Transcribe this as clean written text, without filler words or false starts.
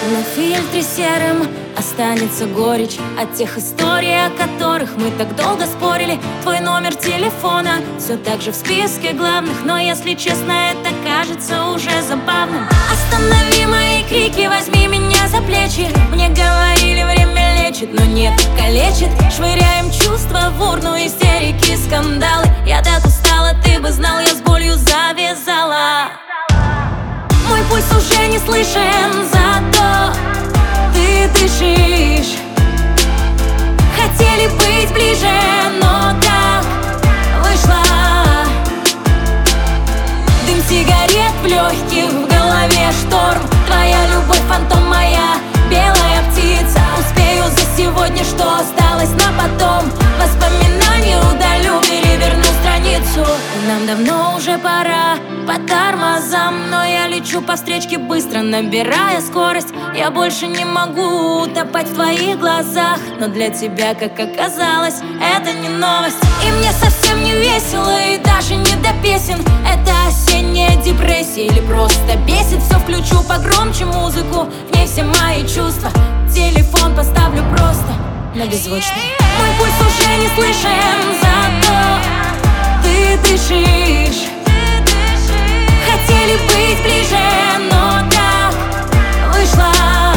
На фильтре серым останется горечь от тех историй, о которых мы так долго спорили. Твой номер телефона все так же в списке главных, но если честно, это кажется уже забавным. Останови мои крики, возьми меня за плечи. Мне говорили, время лечит, но нет, калечит. Швыряем чувства в урну, истерики, скандалы. Я так устала, ты бы знал, я с болью завязала. Мой пульс уже не слышен, зато ты дышишь. Хотели быть ближе, но так вышло. Дым сигарет в легких, в голове шторм. Твоя любовь фантом, моя белая птица. Успею за сегодня, что осталось на потом. Воспоминания удалю, переверну страницу. Нам давно уже пора по тормозам, но я лечу по встречке быстро, набирая скорость. Я больше не могу утопать в твоих глазах, но для тебя, как оказалось, это не новость. И мне совсем не весело, и даже не до песен. Это осенняя депрессия или просто бесит. Все включу погромче музыку, в ней все мои чувства. Телефон поставлю просто на беззвучный. Мой пульс уже не слышен, зато ты дышишь. Хотели быть ближе, но так вышло.